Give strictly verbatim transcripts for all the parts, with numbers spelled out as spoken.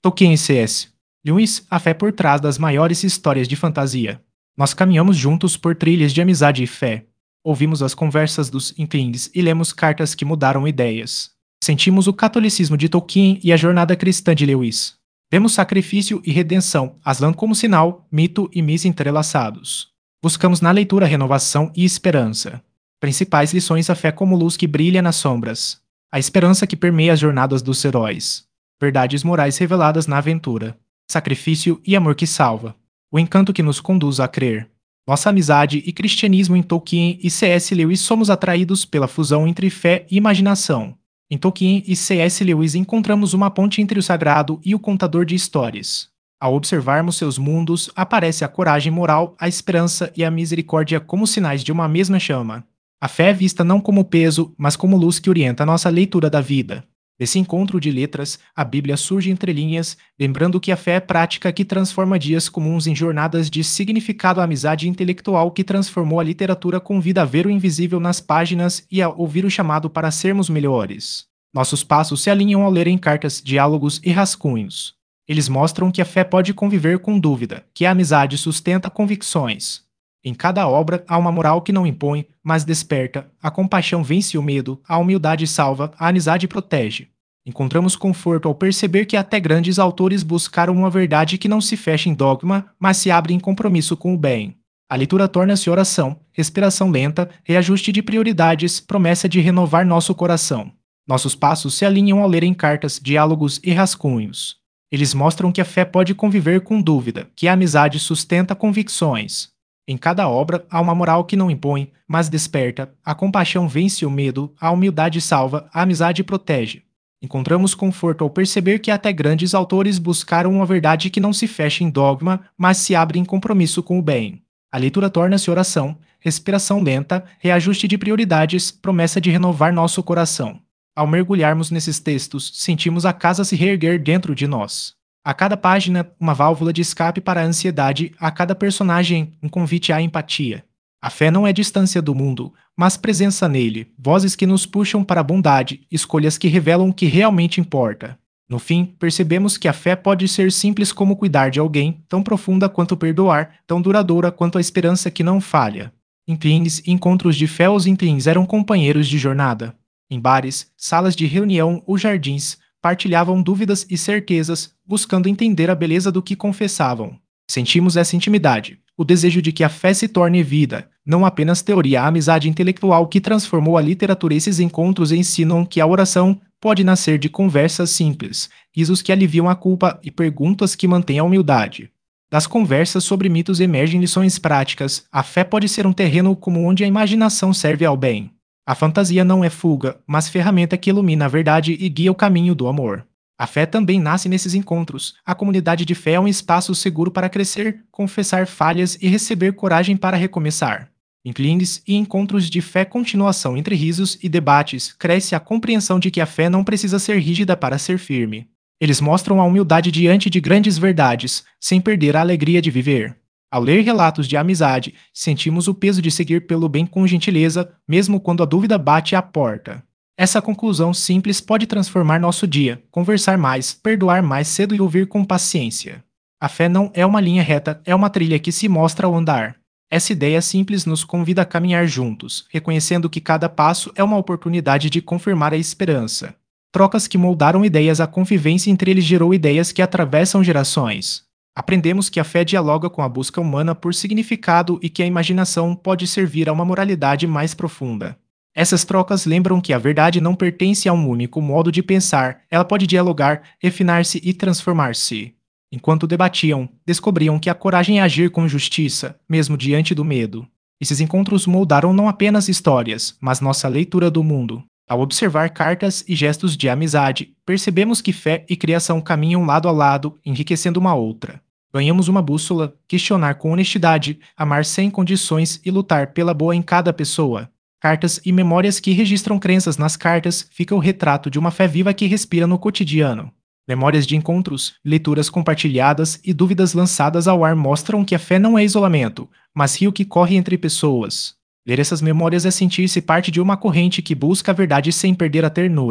Tolkien e C S. Lewis, a fé por trás das maiores histórias de fantasia. Nós caminhamos juntos por trilhas de amizade e fé. Ouvimos as conversas dos Inklings e lemos cartas que mudaram ideias. Sentimos o catolicismo de Tolkien e a jornada cristã de Lewis. Vemos sacrifício e redenção, Aslan como sinal, mito e mis entrelaçados. Buscamos na leitura renovação e esperança. Principais lições: a fé como luz que brilha nas sombras. A esperança que permeia as jornadas dos heróis. Verdades morais reveladas na aventura. Sacrifício e amor que salva. O encanto que nos conduz a crer. Nossa amizade e cristianismo. Em Tolkien e C S. Lewis somos atraídos pela fusão entre fé e imaginação. Em Tolkien e C S. Lewis encontramos uma ponte entre o sagrado e o contador de histórias. Ao observarmos seus mundos, aparece a coragem moral, a esperança e a misericórdia como sinais de uma mesma chama. A fé é vista não como peso, mas como luz que orienta a nossa leitura da vida. Desse encontro de letras, a Bíblia surge entre linhas, lembrando que a fé é prática que transforma dias comuns em jornadas de significado, a amizade intelectual que transformou a literatura convida a ver o invisível nas páginas e a ouvir o chamado para sermos melhores. Nossos passos se alinham ao lerem cartas, diálogos e rascunhos. Eles mostram que a fé pode conviver com dúvida, que a amizade sustenta convicções. Em cada obra há uma moral que não impõe, mas desperta, a compaixão vence o medo, a humildade salva, a amizade protege. Encontramos conforto ao perceber que até grandes autores buscaram uma verdade que não se fecha em dogma, mas se abre em compromisso com o bem. A leitura torna-se oração, respiração lenta, reajuste de prioridades, promessa de renovar nosso coração. Nossos passos se alinham ao lerem cartas, diálogos e rascunhos. Eles mostram que a fé pode conviver com dúvida, que a amizade sustenta convicções. Em cada obra há uma moral que não impõe, mas desperta, a compaixão vence o medo, a humildade salva, a amizade protege. Encontramos conforto ao perceber que até grandes autores buscaram uma verdade que não se fecha em dogma, mas se abre em compromisso com o bem. A leitura torna-se oração, respiração lenta, reajuste de prioridades, promessa de renovar nosso coração. Ao mergulharmos nesses textos, sentimos a casa se reerguer dentro de nós. A cada página, uma válvula de escape para a ansiedade, a cada personagem, um convite à empatia. A fé não é distância do mundo, mas presença nele, vozes que nos puxam para a bondade, escolhas que revelam o que realmente importa. No fim, percebemos que a fé pode ser simples como cuidar de alguém, tão profunda quanto perdoar, tão duradoura quanto a esperança que não falha. Em Inklings, encontros de fé, os Inklings eram companheiros de jornada. Em bares, salas de reunião ou jardins, partilhavam dúvidas e certezas, buscando entender a beleza do que confessavam. Sentimos essa intimidade, o desejo de que a fé se torne vida, não apenas teoria. A amizade intelectual que transformou a literatura. Esses encontros ensinam que a oração pode nascer de conversas simples, risos que aliviam a culpa e perguntas que mantêm a humildade. Das conversas sobre mitos emergem lições práticas. A fé pode ser um terreno comum onde a imaginação serve ao bem. A fantasia não é fuga, mas ferramenta que ilumina a verdade e guia o caminho do amor. A fé também nasce nesses encontros. A comunidade de fé é um espaço seguro para crescer, confessar falhas e receber coragem para recomeçar. Em Inklings e encontros de fé, continuação entre risos e debates, cresce a compreensão de que a fé não precisa ser rígida para ser firme. Eles mostram a humildade diante de grandes verdades, sem perder a alegria de viver. Ao ler relatos de amizade, sentimos o peso de seguir pelo bem com gentileza, mesmo quando a dúvida bate à porta. Essa conclusão simples pode transformar nosso dia, conversar mais, perdoar mais cedo e ouvir com paciência. A fé não é uma linha reta, é uma trilha que se mostra ao andar. Essa ideia simples nos convida a caminhar juntos, reconhecendo que cada passo é uma oportunidade de confirmar a esperança. Trocas que moldaram ideias, a convivência entre eles gerou ideias que atravessam gerações. Aprendemos que a fé dialoga com a busca humana por significado e que a imaginação pode servir a uma moralidade mais profunda. Essas trocas lembram que a verdade não pertence a um único modo de pensar, ela pode dialogar, refinar-se e transformar-se. Enquanto debatiam, descobriam que a coragem é agir com justiça, mesmo diante do medo. Esses encontros moldaram não apenas histórias, mas nossa leitura do mundo. Ao observar cartas e gestos de amizade, percebemos que fé e criação caminham lado a lado, enriquecendo uma outra. Ganhamos uma bússola, questionar com honestidade, amar sem condições e lutar pela boa em cada pessoa. Cartas e memórias que registram crenças. Nas cartas fica o retrato de uma fé viva que respira no cotidiano. Memórias de encontros, leituras compartilhadas e dúvidas lançadas ao ar mostram que a fé não é isolamento, mas rio que corre entre pessoas. Ler essas memórias é sentir-se parte de uma corrente que busca a verdade sem perder a ternura.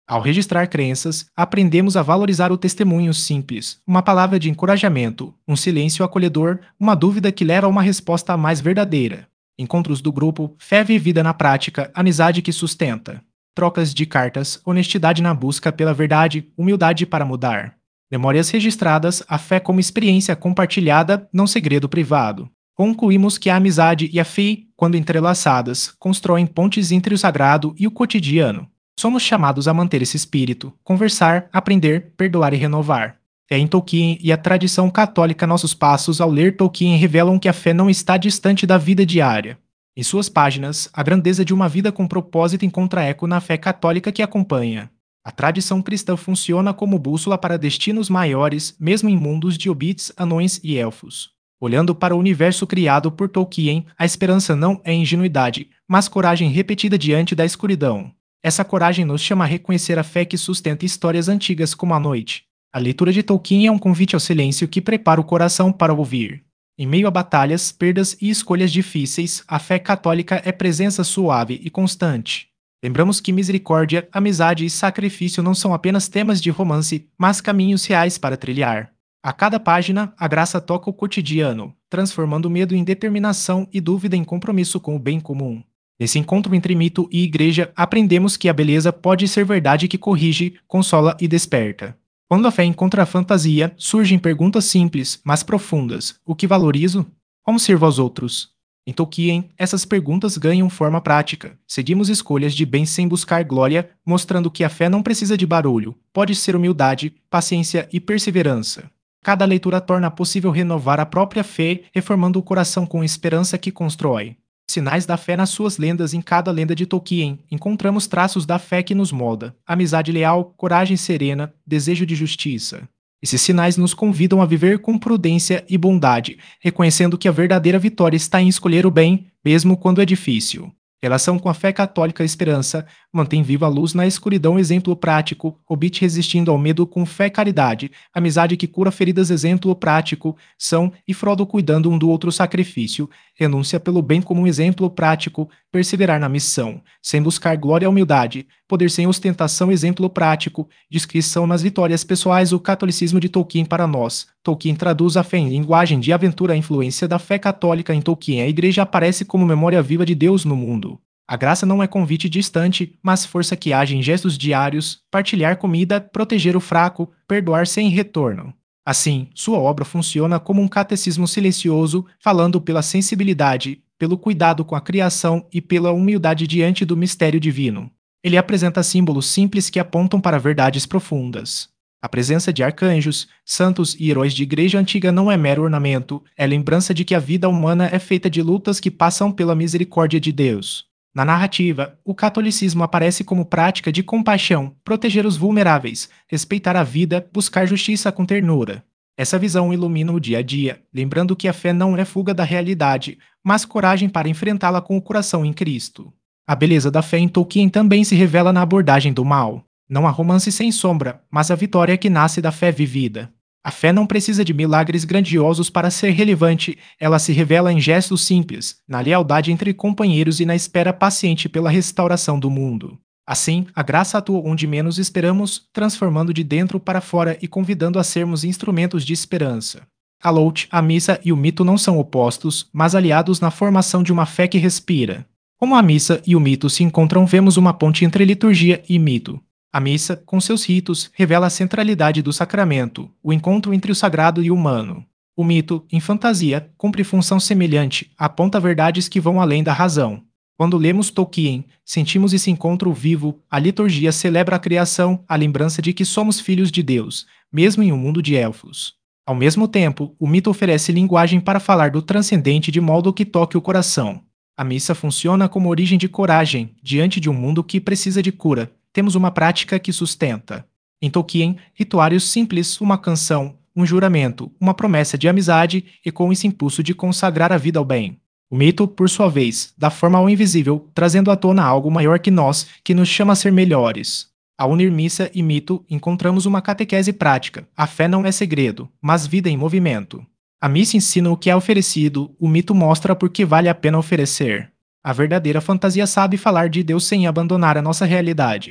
Ao registrar crenças, aprendemos a valorizar o testemunho simples, uma palavra de encorajamento, um silêncio acolhedor, uma dúvida que leva a uma resposta mais verdadeira. Encontros do grupo, fé vivida na prática, amizade que sustenta. Trocas de cartas, honestidade na busca pela verdade, humildade para mudar. Memórias registradas, a fé como experiência compartilhada, não segredo privado. Concluímos que a amizade e a fé, quando entrelaçadas, constroem pontes entre o sagrado e o cotidiano. Somos chamados a manter esse espírito, conversar, aprender, perdoar e renovar. Fé em Tolkien e a tradição católica. Nossos passos ao ler Tolkien revelam que a fé não está distante da vida diária. Em suas páginas, a grandeza de uma vida com propósito encontra eco na fé católica que acompanha. A tradição cristã funciona como bússola para destinos maiores, mesmo em mundos de hobbits, anões e elfos. Olhando para o universo criado por Tolkien, a esperança não é ingenuidade, mas coragem repetida diante da escuridão. Essa coragem nos chama a reconhecer a fé que sustenta histórias antigas como a noite. A leitura de Tolkien é um convite ao silêncio que prepara o coração para ouvir. Em meio a batalhas, perdas e escolhas difíceis, a fé católica é presença suave e constante. Lembramos que misericórdia, amizade e sacrifício não são apenas temas de romance, mas caminhos reais para trilhar. A cada página, a graça toca o cotidiano, transformando medo em determinação e dúvida em compromisso com o bem comum. Nesse encontro entre mito e igreja, aprendemos que a beleza pode ser verdade que corrige, consola e desperta. Quando a fé encontra a fantasia, surgem perguntas simples, mas profundas. O que valorizo? Como sirvo aos outros? Em Tolkien, essas perguntas ganham forma prática. Seguimos escolhas de bem sem buscar glória, mostrando que a fé não precisa de barulho, pode ser humildade, paciência e perseverança. Cada leitura torna possível renovar a própria fé, reformando o coração com esperança que constrói. Sinais da fé nas suas lendas. Em cada lenda de Tolkien, encontramos traços da fé que nos molda: amizade leal, coragem serena, desejo de justiça. Esses sinais nos convidam a viver com prudência e bondade, reconhecendo que a verdadeira vitória está em escolher o bem, mesmo quando é difícil. Relação com a fé católica. A esperança mantém viva a luz na escuridão. Exemplo prático: Hobbit resistindo ao medo com fé e caridade, amizade que cura feridas. Exemplo prático: Sam e Frodo cuidando um do outro. Sacrifício, renúncia pelo bem comum. Exemplo prático: perseverar na missão, sem buscar glória. Humildade, poder sem ostentação. Exemplo prático: descrição nas vitórias pessoais. O catolicismo de Tolkien para nós. Tolkien traduz a fé em linguagem de aventura. A influência da fé católica em Tolkien. A igreja aparece como memória viva de Deus no mundo. A graça não é convite distante, mas força que age em gestos diários: partilhar comida, proteger o fraco, perdoar sem retorno. Assim, sua obra funciona como um catecismo silencioso, falando pela sensibilidade, pelo cuidado com a criação e pela humildade diante do mistério divino. Ele apresenta símbolos simples que apontam para verdades profundas. A presença de arcanjos, santos e heróis de igreja antiga não é mero ornamento, é lembrança de que a vida humana é feita de lutas que passam pela misericórdia de Deus. Na narrativa, o catolicismo aparece como prática de compaixão, proteger os vulneráveis, respeitar a vida, buscar justiça com ternura. Essa visão ilumina o dia a dia, lembrando que a fé não é fuga da realidade, mas coragem para enfrentá-la com o coração em Cristo. A beleza da fé em Tolkien também se revela na abordagem do mal. Não há romance sem sombra, mas a vitória que nasce da fé vivida. A fé não precisa de milagres grandiosos para ser relevante, ela se revela em gestos simples, na lealdade entre companheiros e na espera paciente pela restauração do mundo. Assim, a graça atua onde menos esperamos, transformando de dentro para fora e convidando a sermos instrumentos de esperança. A Loth, a missa e o mito não são opostos, mas aliados na formação de uma fé que respira. Como a missa e o mito se encontram, vemos uma ponte entre liturgia e mito. A missa, com seus ritos, revela a centralidade do sacramento, o encontro entre o sagrado e o humano. O mito, em fantasia, cumpre função semelhante, aponta verdades que vão além da razão. Quando lemos Tolkien, sentimos esse encontro vivo. A liturgia celebra a criação, a lembrança de que somos filhos de Deus, mesmo em um mundo de elfos. Ao mesmo tempo, o mito oferece linguagem para falar do transcendente de modo que toque o coração. A missa funciona como origem de coragem, diante de um mundo que precisa de cura. Temos uma prática que sustenta. Em Tolkien, rituários simples, uma canção, um juramento, uma promessa de amizade e com esse impulso de consagrar a vida ao bem. O mito, por sua vez, dá forma ao invisível, trazendo à tona algo maior que nós, que nos chama a ser melhores. Ao unir missa e mito, encontramos uma catequese prática. A fé não é segredo, mas vida em movimento. A missa ensina o que é oferecido, o mito mostra por que vale a pena oferecer. A verdadeira fantasia sabe falar de Deus sem abandonar a nossa realidade.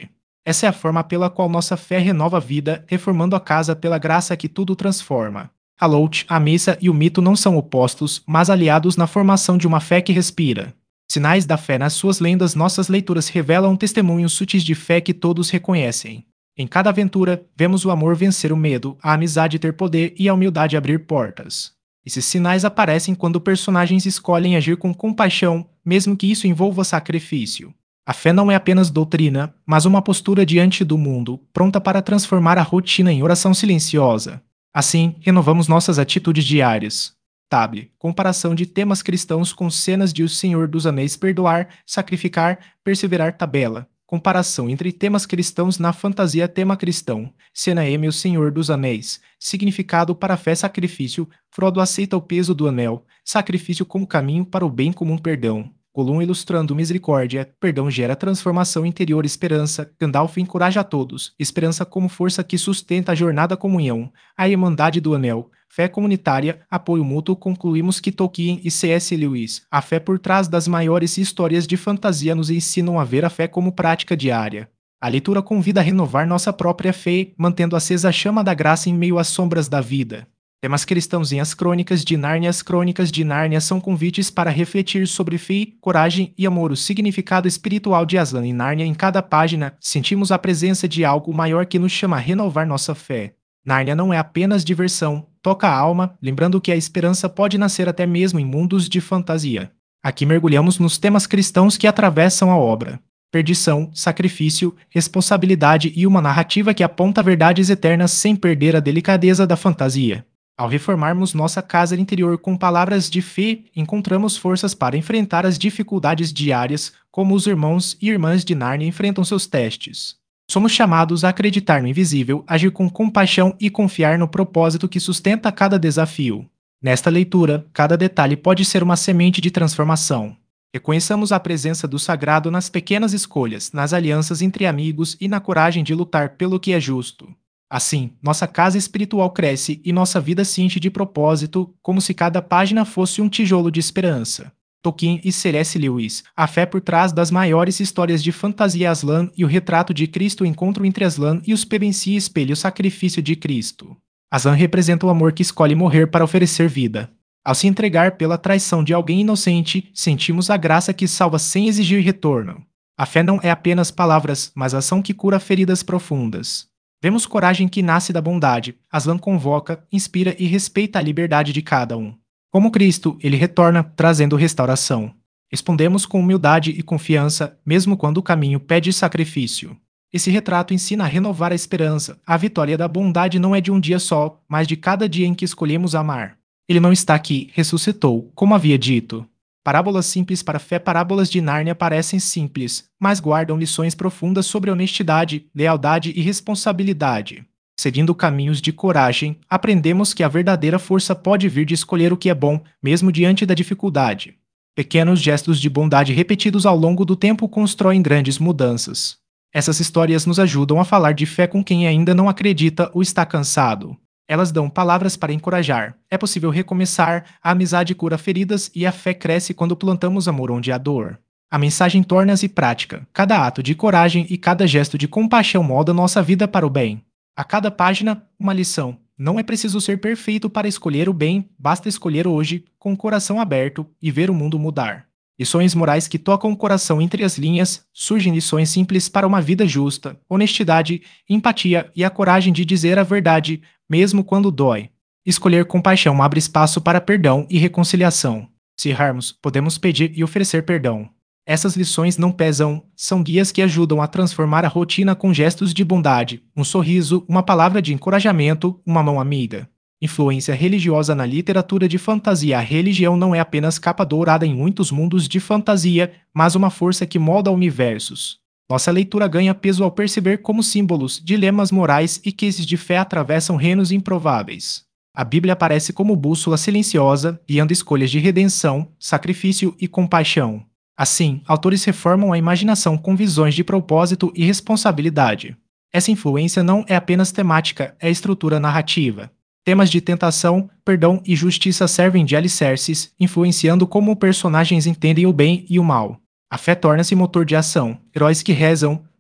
Essa é a forma pela qual nossa fé renova a vida, reformando a casa pela graça que tudo transforma. A Lout, a missa e o mito não são opostos, mas aliados na formação de uma fé que respira. Sinais da fé nas suas lendas, nossas leituras revelam testemunhos sutis de fé que todos reconhecem. Em cada aventura, vemos o amor vencer o medo, a amizade ter poder e a humildade abrir portas. Esses sinais aparecem quando personagens escolhem agir com compaixão, mesmo que isso envolva sacrifício. A fé não é apenas doutrina, mas uma postura diante do mundo, pronta para transformar a rotina em oração silenciosa. Assim, renovamos nossas atitudes diárias. Table. Comparação de temas cristãos com cenas de O Senhor dos Anéis. Perdoar, sacrificar, perseverar. Tabela. Comparação entre temas cristãos na fantasia. Tema cristão. Cena M. O Senhor dos Anéis. Significado para a fé. Sacrifício. Frodo aceita o peso do anel. Sacrifício como caminho para o bem comum. Perdão. Gollum ilustrando misericórdia. Perdão gera transformação interior. Esperança. Gandalf encoraja a todos. Esperança como força que sustenta a jornada. Comunhão. A Irmandade do Anel. Fé comunitária, apoio mútuo. Concluímos que Tolkien e C S. Lewis, a fé por trás das maiores histórias de fantasia, nos ensinam a ver a fé como prática diária. A leitura convida a renovar nossa própria fé, mantendo acesa a chama da graça em meio às sombras da vida. Temas cristãos em As Crônicas de Nárnia. As Crônicas de Nárnia são convites para refletir sobre fé, coragem e amor. O significado espiritual de Aslan em Nárnia. Em cada página, sentimos a presença de algo maior que nos chama a renovar nossa fé. Nárnia não é apenas diversão, toca a alma, lembrando que a esperança pode nascer até mesmo em mundos de fantasia. Aqui mergulhamos nos temas cristãos que atravessam a obra. Perdição, sacrifício, responsabilidade e uma narrativa que aponta verdades eternas sem perder a delicadeza da fantasia. Ao reformarmos nossa casa interior com palavras de fé, encontramos forças para enfrentar as dificuldades diárias, como os irmãos e irmãs de Nárnia enfrentam seus testes. Somos chamados a acreditar no invisível, agir com compaixão e confiar no propósito que sustenta cada desafio. Nesta leitura, cada detalhe pode ser uma semente de transformação. Reconheçamos a presença do sagrado nas pequenas escolhas, nas alianças entre amigos e na coragem de lutar pelo que é justo. Assim, nossa casa espiritual cresce e nossa vida se enche de propósito, como se cada página fosse um tijolo de esperança. Tolkien e C S. Lewis, a fé por trás das maiores histórias de fantasia. Aslan e o retrato de Cristo. O encontro entre Aslan e os Pevensie espelha o sacrifício de Cristo. Aslan representa o amor que escolhe morrer para oferecer vida. Ao se entregar pela traição de alguém inocente, sentimos a graça que salva sem exigir retorno. A fé não é apenas palavras, mas ação que cura feridas profundas. Vemos coragem que nasce da bondade. Aslan convoca, inspira e respeita a liberdade de cada um. Como Cristo, ele retorna, trazendo restauração. Respondemos com humildade e confiança, mesmo quando o caminho pede sacrifício. Esse retrato ensina a renovar a esperança. A vitória da bondade não é de um dia só, mas de cada dia em que escolhemos amar. Ele não está aqui, ressuscitou, como havia dito. Parábolas simples para a fé. Parábolas de Nárnia parecem simples, mas guardam lições profundas sobre honestidade, lealdade e responsabilidade. Seguindo caminhos de coragem, aprendemos que a verdadeira força pode vir de escolher o que é bom, mesmo diante da dificuldade. Pequenos gestos de bondade repetidos ao longo do tempo constroem grandes mudanças. Essas histórias nos ajudam a falar de fé com quem ainda não acredita ou está cansado. Elas dão palavras para encorajar. É possível recomeçar, a amizade cura feridas e a fé cresce quando plantamos amor onde há dor. A mensagem torna-se prática. Cada ato de coragem e cada gesto de compaixão molda nossa vida para o bem. A cada página, uma lição. Não é preciso ser perfeito para escolher o bem, basta escolher hoje, com o coração aberto, e ver o mundo mudar. Lições morais que tocam o coração. Entre as linhas, surgem lições simples para uma vida justa, honestidade, empatia e a coragem de dizer a verdade, mesmo quando dói. Escolher compaixão abre espaço para perdão e reconciliação. Se errarmos, podemos pedir e oferecer perdão. Essas lições não pesam, são guias que ajudam a transformar a rotina com gestos de bondade, um sorriso, uma palavra de encorajamento, uma mão amiga. Influência religiosa na literatura de fantasia. A religião não é apenas capa dourada em muitos mundos de fantasia, mas uma força que molda universos. Nossa leitura ganha peso ao perceber como símbolos, dilemas morais e crises de fé atravessam reinos improváveis. A Bíblia aparece como bússola silenciosa, guiando escolhas de redenção, sacrifício e compaixão. Assim, autores reformam a imaginação com visões de propósito e responsabilidade. Essa influência não é apenas temática, é estrutura narrativa. Temas de tentação, perdão e justiça servem de alicerces, influenciando como personagens entendem o bem e o mal. A fé torna-se motor de ação. Heróis que rezam,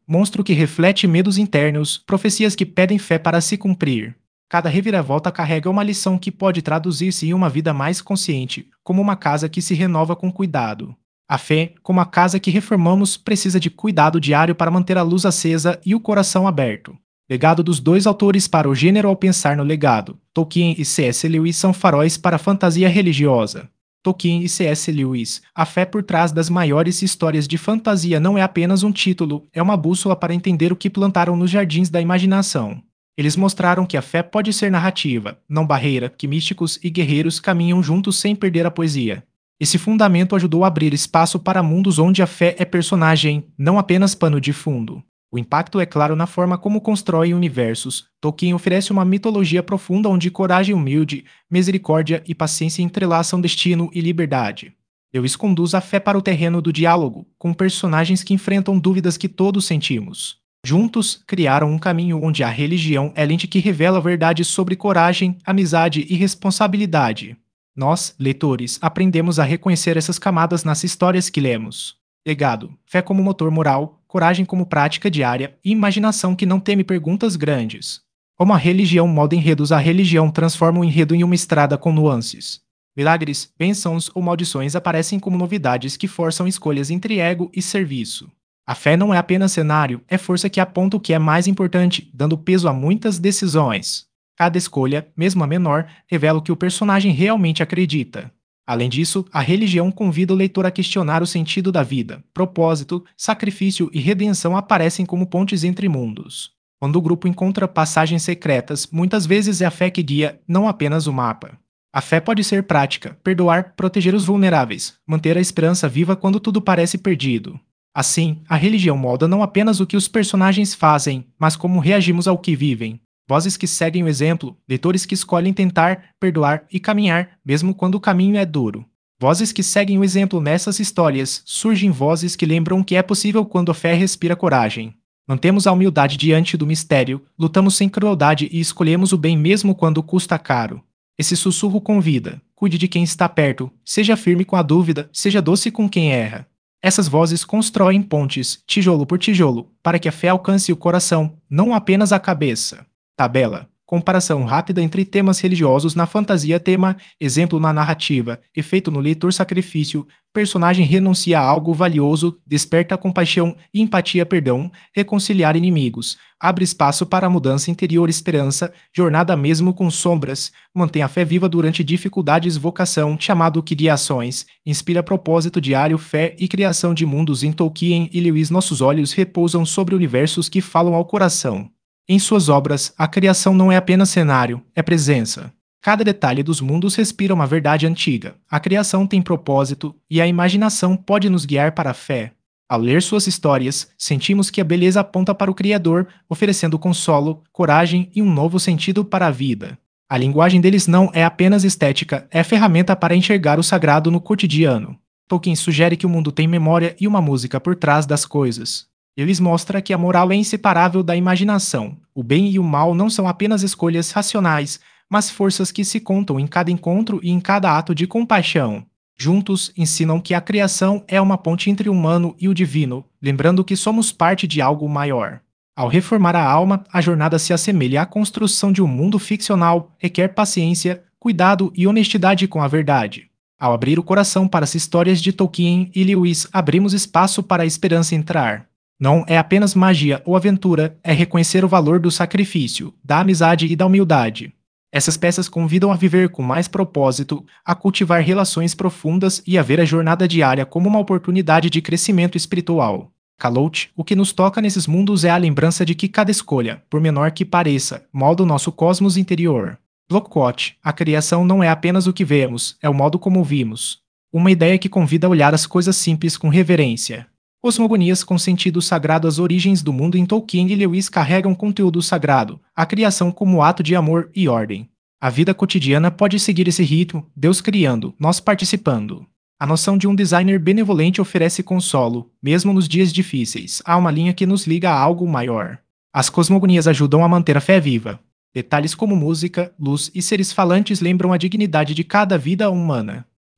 monstro que reflete medos internos, profecias que pedem fé para se cumprir. Cada reviravolta carrega uma lição que pode traduzir-se em uma vida mais consciente, como uma casa que se renova com cuidado. A fé, como a casa que reformamos, precisa de cuidado diário para manter a luz acesa e o coração aberto. Legado dos dois autores para o gênero ao pensar no legado. Tolkien e C S Lewis são faróis para a fantasia religiosa. Tolkien e C S Lewis, a fé por trás das maiores histórias de fantasia não é apenas um título, é uma bússola para entender o que plantaram nos jardins da imaginação. Eles mostraram que a fé pode ser narrativa, não barreira, que místicos e guerreiros caminham juntos sem perder a poesia. Esse fundamento ajudou a abrir espaço para mundos onde a fé é personagem, não apenas pano de fundo. O impacto é claro na forma como constroem universos. Tolkien oferece uma mitologia profunda onde coragem humilde, misericórdia e paciência entrelaçam destino e liberdade. Lewis conduz a fé para o terreno do diálogo, com personagens que enfrentam dúvidas que todos sentimos. Juntos, criaram um caminho onde a religião é a lente que revela a verdade sobre coragem, amizade e responsabilidade. Nós, leitores, aprendemos a reconhecer essas camadas nas histórias que lemos. Legado, fé como motor moral, coragem como prática diária e imaginação que não teme perguntas grandes. Como a religião molda enredos, a religião transforma o enredo em uma estrada com nuances. Milagres, bênçãos ou maldições aparecem como novidades que forçam escolhas entre ego e serviço. A fé não é apenas cenário, é força que aponta o que é mais importante, dando peso a muitas decisões. Cada escolha, mesmo a menor, revela o que o personagem realmente acredita. Além disso, a religião convida o leitor a questionar o sentido da vida. Propósito, sacrifício e redenção aparecem como pontes entre mundos. Quando o grupo encontra passagens secretas, muitas vezes é a fé que guia, não apenas o mapa. A fé pode ser prática, perdoar, proteger os vulneráveis, manter a esperança viva quando tudo parece perdido. Assim, a religião molda não apenas o que os personagens fazem, mas como reagimos ao que vivem. Vozes que seguem o exemplo, leitores que escolhem tentar, perdoar e caminhar, mesmo quando o caminho é duro. Vozes que seguem o exemplo nessas histórias, surgem vozes que lembram que é possível quando a fé respira coragem. Mantemos a humildade diante do mistério, lutamos sem crueldade e escolhemos o bem mesmo quando custa caro. Esse sussurro convida, cuide de quem está perto, seja firme com a dúvida, seja doce com quem erra. Essas vozes constroem pontes, tijolo por tijolo, para que a fé alcance o coração, não apenas a cabeça. Tabela. Comparação rápida entre temas religiosos na fantasia. Tema, exemplo na narrativa, efeito no leitor. Sacrifício, personagem renuncia a algo valioso, desperta compaixão e empatia. Perdão, reconciliar inimigos, abre espaço para a mudança interior. Esperança, jornada mesmo com sombras, mantém a fé viva durante dificuldades. Vocação, chamado que de ações, inspira propósito diário. Fé e criação de mundos. Em Tolkien e Lewis, nossos olhos repousam sobre universos que falam ao coração. Em suas obras, a criação não é apenas cenário, é presença. Cada detalhe dos mundos respira uma verdade antiga. A criação tem propósito e a imaginação pode nos guiar para a fé. Ao ler suas histórias, sentimos que a beleza aponta para o Criador, oferecendo consolo, coragem e um novo sentido para a vida. A linguagem deles não é apenas estética, é ferramenta para enxergar o sagrado no cotidiano. Tolkien sugere que o mundo tem memória e uma música por trás das coisas. Eles mostram que a moral é inseparável da imaginação. O bem e o mal não são apenas escolhas racionais, mas forças que se contam em cada encontro e em cada ato de compaixão. Juntos, ensinam que a criação é uma ponte entre o humano e o divino, lembrando que somos parte de algo maior. Ao reformar a alma, a jornada se assemelha à construção de um mundo ficcional, requer paciência, cuidado e honestidade com a verdade. Ao abrir o coração para as histórias de Tolkien e Lewis, abrimos espaço para a esperança entrar. Não é apenas magia ou aventura, é reconhecer o valor do sacrifício, da amizade e da humildade. Essas peças convidam a viver com mais propósito, a cultivar relações profundas e a ver a jornada diária como uma oportunidade de crescimento espiritual. Calote, o que nos toca nesses mundos é a lembrança de que cada escolha, por menor que pareça, molda o nosso cosmos interior. Lockhart, a criação não é apenas o que vemos, é o modo como vimos. Uma ideia que convida a olhar as coisas simples com reverência. Cosmogonias com sentido sagrado. As origens do mundo em Tolkien e Lewis carregam conteúdo sagrado, a criação como ato de amor e ordem. A vida cotidiana pode seguir esse ritmo, Deus criando, nós participando. A noção de um designer benevolente oferece consolo, mesmo nos dias difíceis. Há uma linha que nos liga a algo maior. As cosmogonias ajudam a manter a fé viva. Detalhes como música, luz e seres falantes lembram a dignidade de cada vida humana.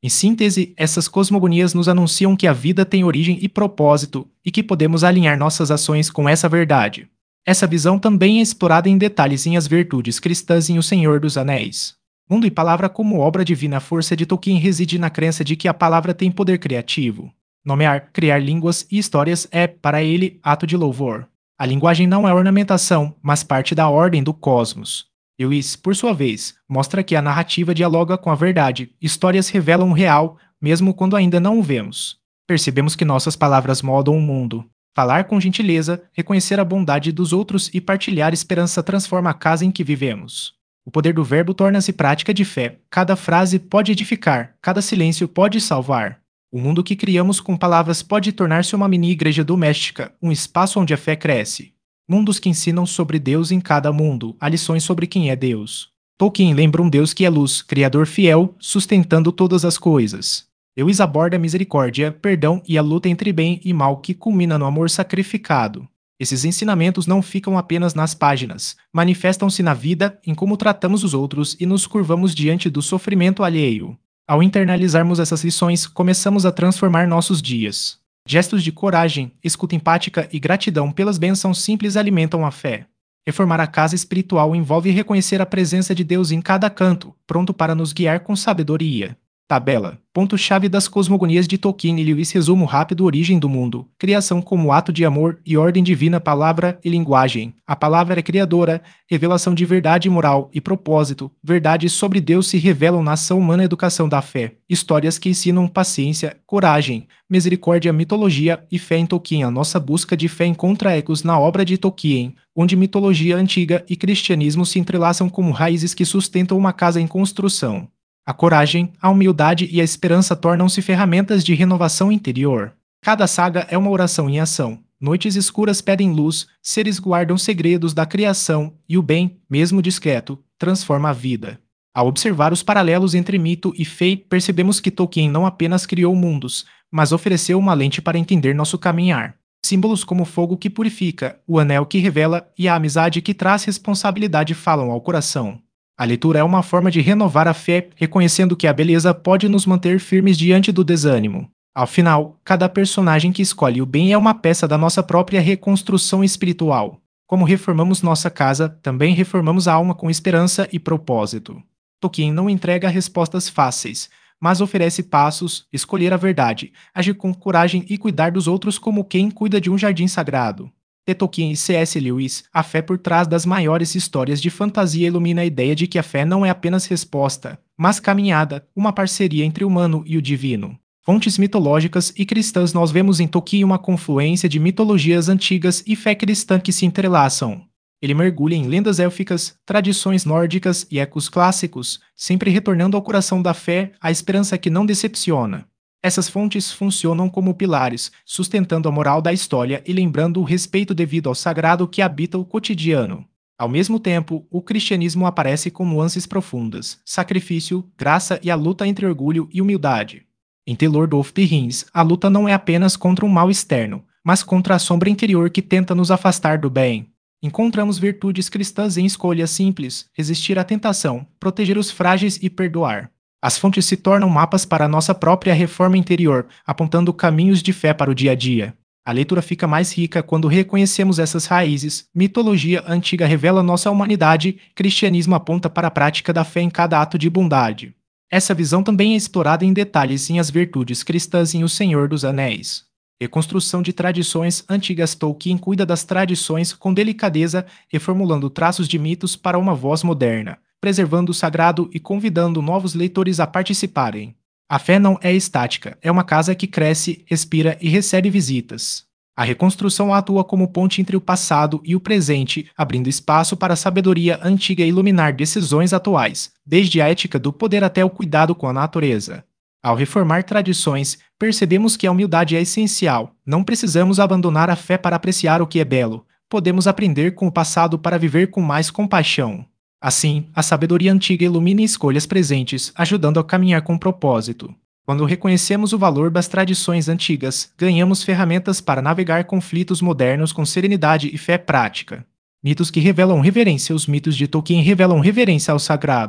Em síntese, essas cosmogonias nos anunciam que a vida tem origem e propósito e que podemos alinhar nossas ações com essa verdade. Essa visão também é explorada em detalhes em As Virtudes Cristãs em O Senhor dos Anéis. Mundo e palavra como obra divina, a força de Tolkien reside na crença de que a palavra tem poder criativo. Nomear, criar línguas e histórias é, para ele, ato de louvor. A linguagem não é ornamentação, mas parte da ordem do cosmos. Lewis, por sua vez, mostra que a narrativa dialoga com a verdade. Histórias revelam o real, mesmo quando ainda não o vemos. Percebemos que nossas palavras moldam o mundo. Falar com gentileza, reconhecer a bondade dos outros e partilhar esperança transforma a casa em que vivemos. O poder do verbo torna-se prática de fé. Cada frase pode edificar, cada silêncio pode salvar. O mundo que criamos com palavras pode tornar-se uma mini-igreja doméstica, um espaço onde a fé cresce. Mundos que ensinam sobre Deus em cada mundo, há lições sobre quem é Deus. Tolkien lembra um Deus que é luz, criador fiel, sustentando todas as coisas. Lewis aborda a misericórdia, perdão e a luta entre bem e mal que culmina no amor sacrificado. Esses ensinamentos não ficam apenas nas páginas, manifestam-se na vida, em como tratamos os outros e nos curvamos diante do sofrimento alheio. Ao internalizarmos essas lições, começamos a transformar nossos dias. Gestos de coragem, escuta empática e gratidão pelas bênçãos simples alimentam a fé. Reformar a casa espiritual envolve reconhecer a presença de Deus em cada canto, pronto para nos guiar com sabedoria. Tabela. Ponto-chave das cosmogonias de Tolkien e Lewis. Resumo rápido: origem do mundo. Criação como ato de amor e ordem divina. Palavra e linguagem. A palavra é criadora. Revelação de verdade moral e propósito. Verdades sobre Deus se revelam na ação humana. Educação da fé. Histórias que ensinam paciência, coragem, misericórdia, mitologia e fé em Tolkien. A nossa busca de fé encontra ecos na obra de Tolkien, onde mitologia antiga e cristianismo se entrelaçam como raízes que sustentam uma casa em construção. A coragem, a humildade e a esperança tornam-se ferramentas de renovação interior. Cada saga é uma oração em ação. Noites escuras pedem luz, seres guardam segredos da criação e o bem, mesmo discreto, transforma a vida. Ao observar os paralelos entre mito e fé, percebemos que Tolkien não apenas criou mundos, mas ofereceu uma lente para entender nosso caminhar. Símbolos como o fogo que purifica, o anel que revela e a amizade que traz responsabilidade falam ao coração. A leitura é uma forma de renovar a fé, reconhecendo que a beleza pode nos manter firmes diante do desânimo. Ao final, cada personagem que escolhe o bem é uma peça da nossa própria reconstrução espiritual. Como reformamos nossa casa, também reformamos a alma com esperança e propósito. Tolkien não entrega respostas fáceis, mas oferece passos, escolher a verdade, agir com coragem e cuidar dos outros como quem cuida de um jardim sagrado. De Tolkien e C S Lewis, a fé por trás das maiores histórias de fantasia ilumina a ideia de que a fé não é apenas resposta, mas caminhada, uma parceria entre o humano e o divino. Fontes mitológicas e cristãs. Nós vemos em Tolkien uma confluência de mitologias antigas e fé cristã que se entrelaçam. Ele mergulha em lendas élficas, tradições nórdicas e ecos clássicos, sempre retornando ao coração da fé, a esperança que não decepciona. Essas fontes funcionam como pilares, sustentando a moral da história e lembrando o respeito devido ao sagrado que habita o cotidiano. Ao mesmo tempo, o cristianismo aparece com nuances profundas, sacrifício, graça e a luta entre orgulho e humildade. Em The Lord of the Rings, a luta não é apenas contra um mal externo, mas contra a sombra interior que tenta nos afastar do bem. Encontramos virtudes cristãs em escolhas simples, resistir à tentação, proteger os frágeis e perdoar. As fontes se tornam mapas para a nossa própria reforma interior, apontando caminhos de fé para o dia a dia. A leitura fica mais rica quando reconhecemos essas raízes. Mitologia antiga revela nossa humanidade, cristianismo aponta para a prática da fé em cada ato de bondade. Essa visão também é explorada em detalhes em As Virtudes Cristãs em O Senhor dos Anéis. Reconstrução de tradições antigas. Tolkien cuida das tradições com delicadeza, reformulando traços de mitos para uma voz moderna, preservando o sagrado e convidando novos leitores a participarem. A fé não é estática, é uma casa que cresce, respira e recebe visitas. A reconstrução atua como ponte entre o passado e o presente, abrindo espaço para a sabedoria antiga iluminar decisões atuais, desde a ética do poder até o cuidado com a natureza. Ao reformar tradições, percebemos que a humildade é essencial. Não precisamos abandonar a fé para apreciar o que é belo. Podemos aprender com o passado para viver com mais compaixão. Assim, a sabedoria antiga ilumina escolhas presentes, ajudando a caminhar com propósito. Quando reconhecemos o valor das tradições antigas, ganhamos ferramentas para navegar conflitos modernos com serenidade e fé prática. Mitos que revelam reverência. Os mitos de Tolkien revelam reverência ao sagrado.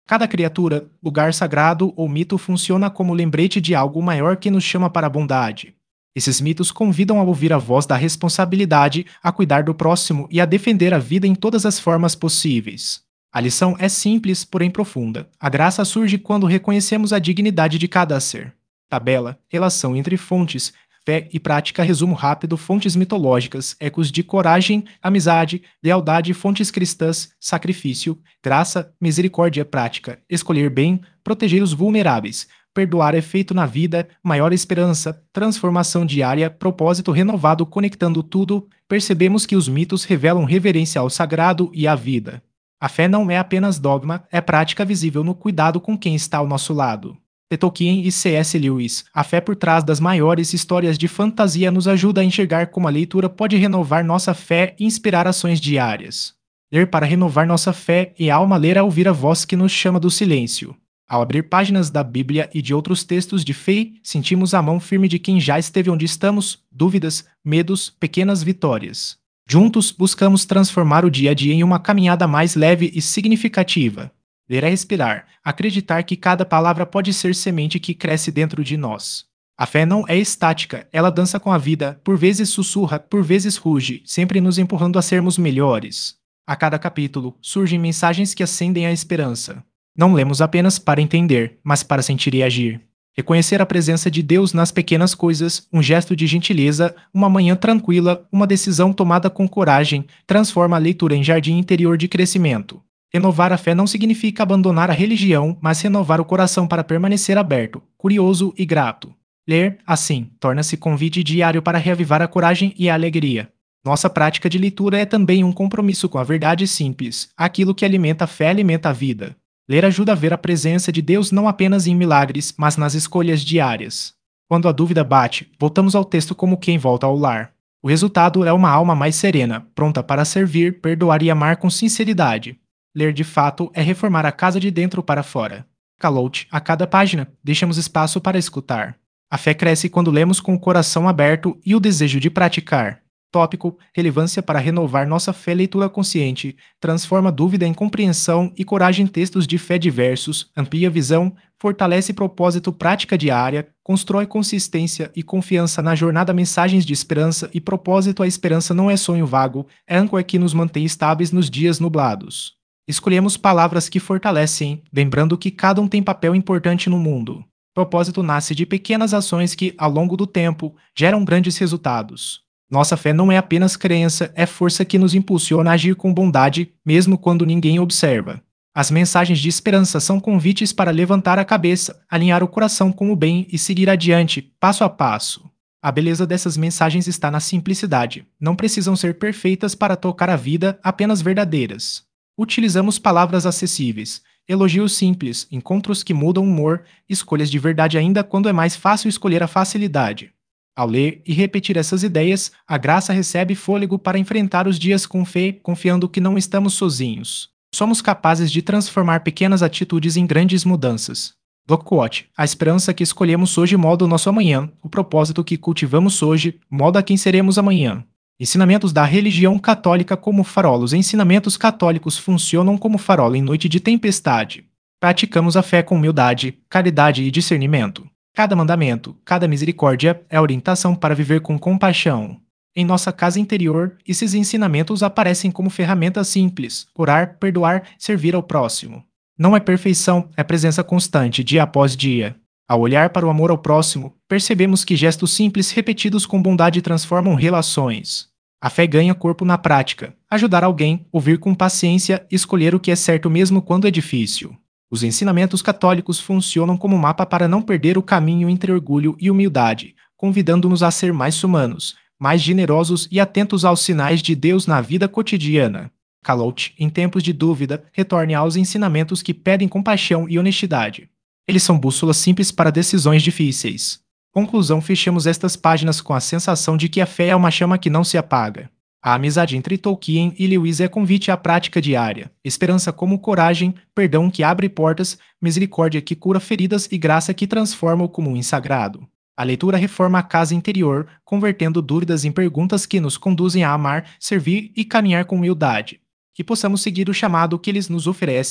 Cada criatura, lugar sagrado ou mito funciona como lembrete de algo maior que nos chama para a bondade. Esses mitos convidam a ouvir a voz da responsabilidade, a cuidar do próximo e a defender a vida em todas as formas possíveis. A lição é simples, porém profunda. A graça surge quando reconhecemos a dignidade de cada ser. Tabela: relação entre fontes, fé e prática. Resumo rápido: fontes mitológicas, ecos de coragem, amizade, lealdade. Fontes cristãs, sacrifício, graça, misericórdia. Prática: escolher bem, proteger os vulneráveis, perdoar. Efeito na vida, maior esperança, transformação diária, propósito renovado. Conectando tudo, percebemos que os mitos revelam reverência ao sagrado e à vida. A fé não é apenas dogma, é prática visível no cuidado com quem está ao nosso lado. De Tolkien e C S Lewis, a fé por trás das maiores histórias de fantasia nos ajuda a enxergar como a leitura pode renovar nossa fé e inspirar ações diárias. Ler para renovar nossa fé e a alma. Ler é ouvir a voz que nos chama do silêncio. Ao abrir páginas da Bíblia e de outros textos de fé, sentimos a mão firme de quem já esteve onde estamos, dúvidas, medos, pequenas vitórias. Juntos, buscamos transformar o dia a dia em uma caminhada mais leve e significativa. Ler é respirar, acreditar que cada palavra pode ser semente que cresce dentro de nós. A fé não é estática, ela dança com a vida, por vezes sussurra, por vezes ruge, sempre nos empurrando a sermos melhores. A cada capítulo, surgem mensagens que acendem a esperança. Não lemos apenas para entender, mas para sentir e agir. Reconhecer a presença de Deus nas pequenas coisas, um gesto de gentileza, uma manhã tranquila, uma decisão tomada com coragem, transforma a leitura em jardim interior de crescimento. Renovar a fé não significa abandonar a religião, mas renovar o coração para permanecer aberto, curioso e grato. Ler, assim, torna-se convite diário para reavivar a coragem e a alegria. Nossa prática de leitura é também um compromisso com a verdade simples: aquilo que alimenta a fé alimenta a vida. Ler ajuda a ver a presença de Deus não apenas em milagres, mas nas escolhas diárias. Quando a dúvida bate, voltamos ao texto como quem volta ao lar. O resultado é uma alma mais serena, pronta para servir, perdoar e amar com sinceridade. Ler de fato é reformar a casa de dentro para fora. Calote: a cada página, deixamos espaço para escutar. A fé cresce quando lemos com o coração aberto e o desejo de praticar. Tópico: relevância para renovar nossa fé. Leitura consciente transforma dúvida em compreensão e coragem. Textos de fé diversos, amplia visão, fortalece propósito. Prática diária, constrói consistência e confiança na jornada. Mensagens de esperança e propósito. A esperança não é sonho vago, é âncora que nos mantém estáveis nos dias nublados. Escolhemos palavras que fortalecem, lembrando que cada um tem papel importante no mundo. Propósito nasce de pequenas ações que, ao longo do tempo, geram grandes resultados. Nossa fé não é apenas crença, é força que nos impulsiona a agir com bondade, mesmo quando ninguém observa. As mensagens de esperança são convites para levantar a cabeça, alinhar o coração com o bem e seguir adiante, passo a passo. A beleza dessas mensagens está na simplicidade. Não precisam ser perfeitas para tocar a vida, apenas verdadeiras. Utilizamos palavras acessíveis, elogios simples, encontros que mudam o humor, escolhas de verdade ainda quando é mais fácil escolher a facilidade. Ao ler e repetir essas ideias, a graça recebe fôlego para enfrentar os dias com fé, confiando que não estamos sozinhos. Somos capazes de transformar pequenas atitudes em grandes mudanças. Don Quixote: a esperança que escolhemos hoje molda o nosso amanhã, o propósito que cultivamos hoje molda quem seremos amanhã. Ensinamentos da religião católica como farol. Os ensinamentos católicos funcionam como farol em noite de tempestade. Praticamos a fé com humildade, caridade e discernimento. Cada mandamento, cada misericórdia é orientação para viver com compaixão. Em nossa casa interior, esses ensinamentos aparecem como ferramentas simples: orar, perdoar, servir ao próximo. Não é perfeição, é presença constante, dia após dia. Ao olhar para o amor ao próximo, percebemos que gestos simples repetidos com bondade transformam relações. A fé ganha corpo na prática: ajudar alguém, ouvir com paciência, escolher o que é certo mesmo quando é difícil. Os ensinamentos católicos funcionam como mapa para não perder o caminho entre orgulho e humildade, convidando-nos a ser mais humanos, mais generosos e atentos aos sinais de Deus na vida cotidiana. Calote: em tempos de dúvida, retorne aos ensinamentos que pedem compaixão e honestidade. Eles são bússolas simples para decisões difíceis. Conclusão: fechamos estas páginas com a sensação de que a fé é uma chama que não se apaga. A amizade entre Tolkien e Lewis é convite à prática diária, esperança como coragem, perdão que abre portas, misericórdia que cura feridas e graça que transforma o comum em sagrado. A leitura reforma a casa interior, convertendo dúvidas em perguntas que nos conduzem a amar, servir e caminhar com humildade. Que possamos seguir o chamado que eles nos oferecem,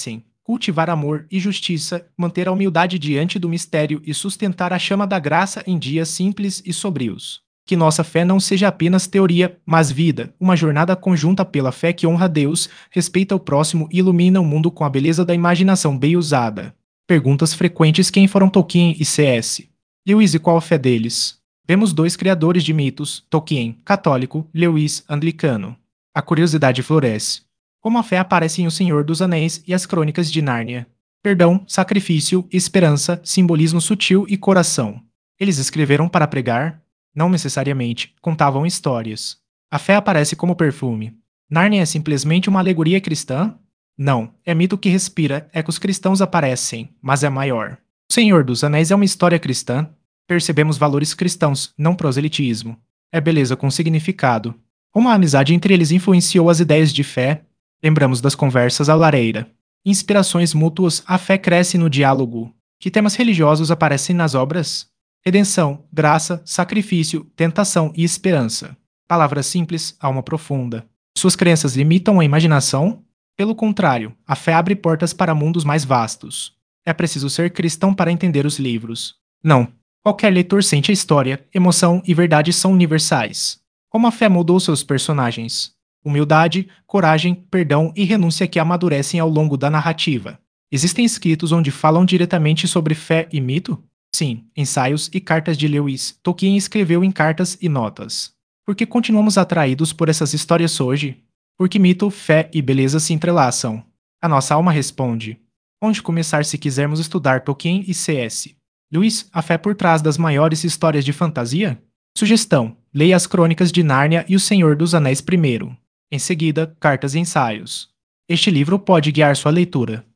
cultivar amor e justiça, manter a humildade diante do mistério e sustentar a chama da graça em dias simples e sombrios. Que nossa fé não seja apenas teoria, mas vida, uma jornada conjunta pela fé que honra Deus, respeita o próximo e ilumina o mundo com a beleza da imaginação bem usada. Perguntas frequentes: quem foram Tolkien e C S Lewis e qual a fé deles? Vemos dois criadores de mitos, Tolkien, católico, Lewis, anglicano. A curiosidade floresce. Como a fé aparece em O Senhor dos Anéis e as Crônicas de Nárnia. Perdão, sacrifício, esperança, simbolismo sutil e coração. Eles escreveram para pregar? Não necessariamente, contavam histórias. A fé aparece como perfume. Nárnia é simplesmente uma alegoria cristã? Não, é mito que respira, é que os cristãos aparecem, mas é maior. O Senhor dos Anéis é uma história cristã? Percebemos valores cristãos, não proselitismo. É beleza com significado. Como a amizade entre eles influenciou as ideias de fé? Lembramos das conversas à lareira. Inspirações mútuas, a fé cresce no diálogo. Que temas religiosos aparecem nas obras? Redenção, graça, sacrifício, tentação e esperança. Palavras simples, alma profunda. Suas crenças limitam a imaginação? Pelo contrário, a fé abre portas para mundos mais vastos. É preciso ser cristão para entender os livros. Não. Qualquer leitor sente a história, emoção e verdade são universais. Como a fé mudou seus personagens? Humildade, coragem, perdão e renúncia que amadurecem ao longo da narrativa. Existem escritos onde falam diretamente sobre fé e mito? Sim, ensaios e cartas de Lewis. Tolkien escreveu em cartas e notas. Por que continuamos atraídos por essas histórias hoje? Porque mito, fé e beleza se entrelaçam. A nossa alma responde. Onde começar se quisermos estudar Tolkien e C S Lewis, a fé por trás das maiores histórias de fantasia? Sugestão: leia as Crônicas de Nárnia e O Senhor dos Anéis primeiro. Em seguida, Cartas e Ensaios. Este livro pode guiar sua leitura.